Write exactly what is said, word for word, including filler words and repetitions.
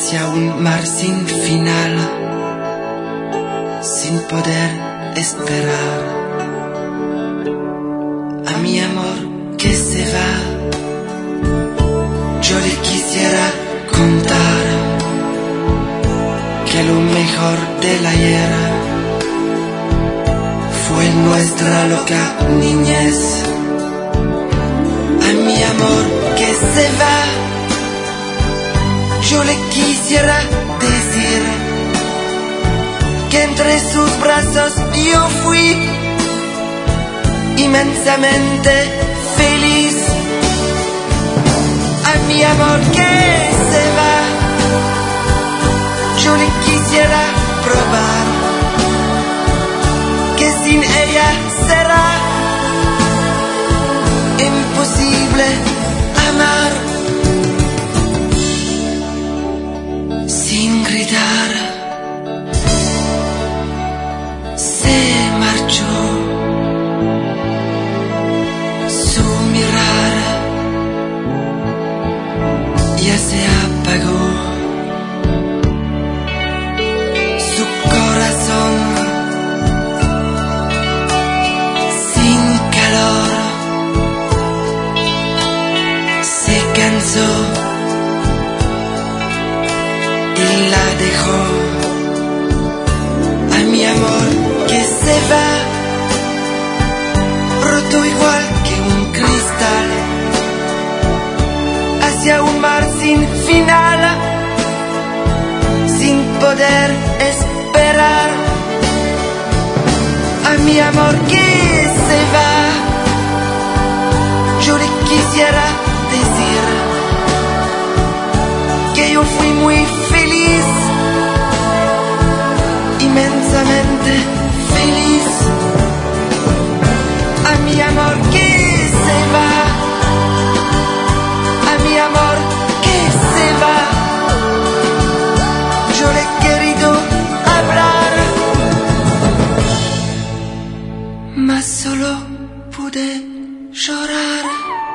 hacia un mar sin final, sin poder esperar. A mi amor que se va, yo le quisiera contar que lo mejor del ayer fue nuestra loca niñez. A mi amor que se va, yo le quisiera decir que entre sus brazos yo fui inmensamente feliz. A mi amor que se va, yo le quisiera probar que sin ella será imposible amar. Sin gritar se marchó, su mirar ya se apagó, su corazón sin calor se cansó y la dejó. A mi amor que se va, roto igual que un cristal, hacia un mar sin final, sin poder esperar. A mi amor que se va, yo le quisiera decir que yo fui muy feliz, inmensamente feliz. A mi amor que se va, a mi amor que se va, yo le he querido hablar, mas solo pude llorar.